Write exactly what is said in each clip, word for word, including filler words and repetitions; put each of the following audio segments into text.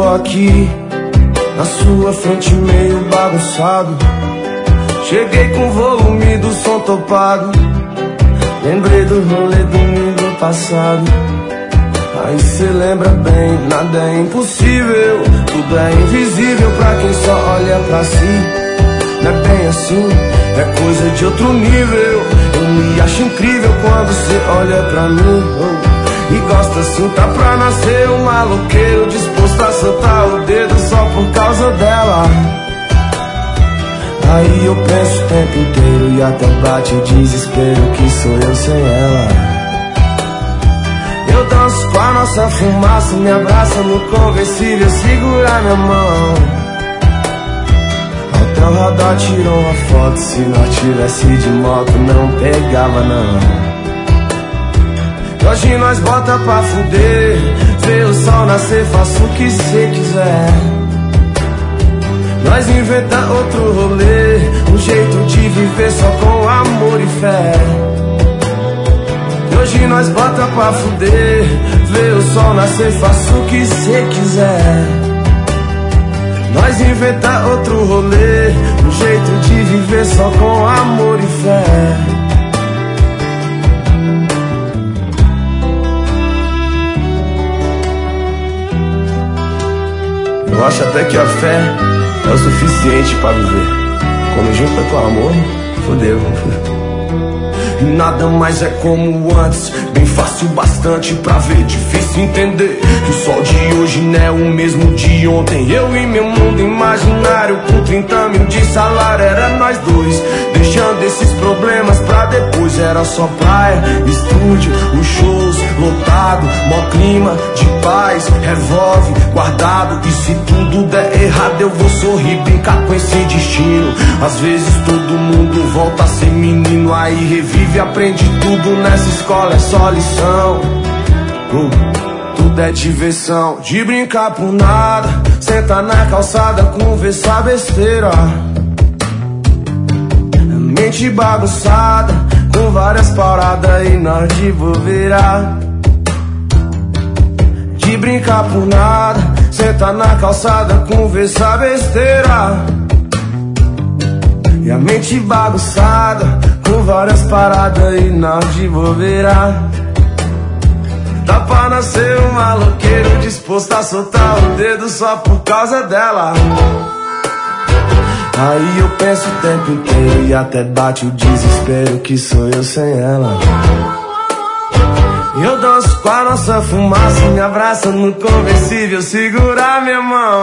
Tô aqui na sua frente meio bagunçado. Cheguei com o volume do som topado. Lembrei do rolê domingo passado. Aí cê lembra bem, nada é impossível. Tudo é invisível pra quem só olha pra si. Não é bem assim, é coisa de outro nível. Eu me acho incrível quando cê olha pra mim, oh. E gosta assim, tá pra nascer um maloqueiro disposto a soltar o dedo só por causa dela. Aí eu penso o tempo inteiro e até bate o desespero que sou eu sem ela. Eu danço com a nossa fumaça, me abraça no conversível, segura minha mão. Até o radar tirou uma foto, se nós tivesse de moto não pegava não. Hoje nós bota pra fuder, vê o sol nascer, faça o que cê quiser. Nós inventa outro rolê, um jeito de viver só com amor e fé. Hoje nós bota pra fuder, vê o sol nascer, faça o que cê quiser. Nós inventa outro rolê, um jeito de viver só com amor e fé. Eu acho até que a fé é o suficiente pra viver. Quando junta com amor, fodeu. E nada mais é como antes, bem fácil bastante pra ver, difícil entender que o sol de hoje não é o mesmo de ontem. Eu e meu mundo imaginário com trinta mil de salário, era nós dois, deixando esses problemas pra depois. Era só praia, estúdio, os shows lotado, mó clima de paz, revólver guardado. E se tudo der errado eu vou sorrir, brincar com esse destino. Às vezes todo mundo volta a ser menino, aí revive e aprende tudo nessa escola, é só lição. uh, Tudo é diversão, de brincar por nada, sentar na calçada, conversar besteira. Mente bagunçada, com várias paradas e nós de bobeira. De brincar por nada, sentar na calçada, conversar besteira. E a mente bagunçada, com várias paradas e nós de bobeira. Dá pra nascer um maloqueiro disposto a soltar o dedo só por causa dela. Aí eu penso o tempo inteiro e até bate o desespero que sou eu sem ela. E eu danço com a nossa fumaça, me abraça no conversível, segura minha mão.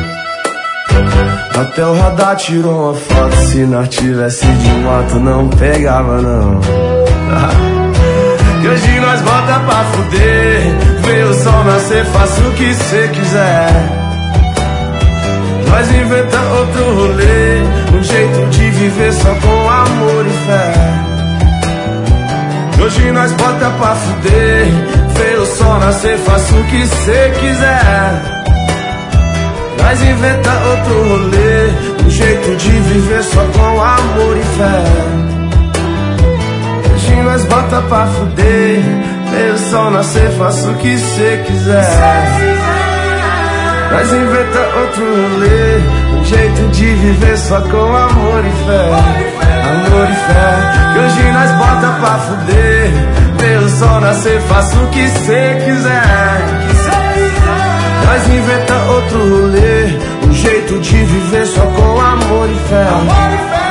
Até o radar tirou uma foto, se nós tivesse de moto não pegava não. E hoje nós bota pra fuder, vê o sol nascer, faça o que cê quiser. Nós inventa outro rolê, um jeito de viver só com amor e fé. Hoje nós bota pra fuder, vê o sol nascer, faça o que cê quiser. Nós inventa outro rolê, um jeito de viver só com amor e fé. Hoje nós bota pra fuder, vê o sol nascer, faça o que cê quiser. Nós inventa outro rolê, um jeito de viver só com amor e fé. Amor e fé, que hoje nós bota pra fuder, vê o sol nascer, faça o que cê quiser. Nós inventa outro rolê, um jeito de viver só com amor e fé. Amor e fé.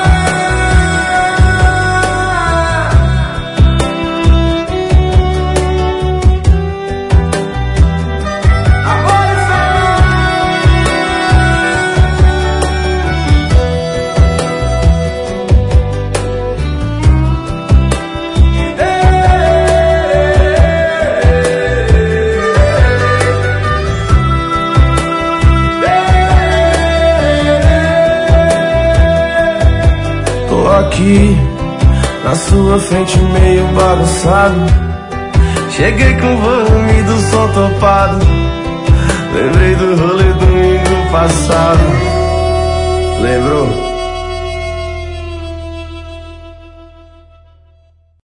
Aqui na sua frente meio bagunçado. Cheguei com o volume do som topado. Lembrei do rolê domingo passado. Lembrou?